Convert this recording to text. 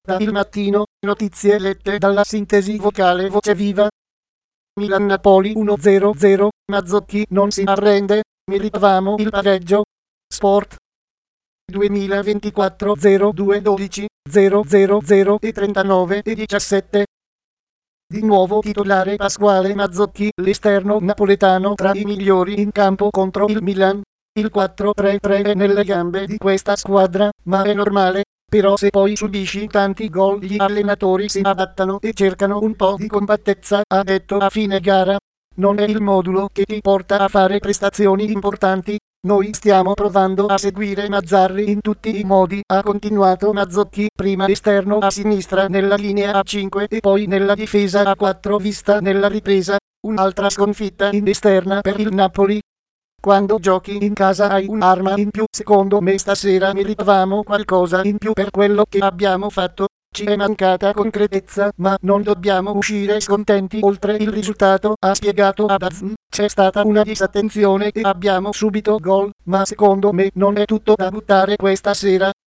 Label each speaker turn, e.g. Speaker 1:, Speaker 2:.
Speaker 1: Da Il Mattino, notizie lette dalla sintesi vocale Voce Viva. Milan-Napoli 1-0, Mazzocchi non si arrende, meritavamo il pareggio. Sport 2024 02 12 000 e 39 e 17. Di nuovo titolare Pasquale Mazzocchi, l'esterno napoletano tra i migliori in campo contro il Milan. Il 4-3-3 è nelle gambe di questa squadra, ma è normale. Però se poi subisci tanti gol gli allenatori si adattano e cercano un po' di compattezza, ha detto a fine gara. Non è il modulo che ti porta a fare prestazioni importanti. Noi stiamo provando a seguire Mazzarri in tutti i modi, ha continuato Mazzocchi, prima esterno a sinistra nella linea a 5 e poi nella difesa a 4 vista nella ripresa. Un'altra sconfitta in esterna per il Napoli. Quando giochi in casa hai un'arma in più, secondo me stasera meritavamo qualcosa in più per quello che abbiamo fatto. Ci è mancata concretezza, ma non dobbiamo uscire scontenti oltre il risultato, ha spiegato Adazn. C'è stata una disattenzione e abbiamo subito gol, ma secondo me non è tutto da buttare questa sera.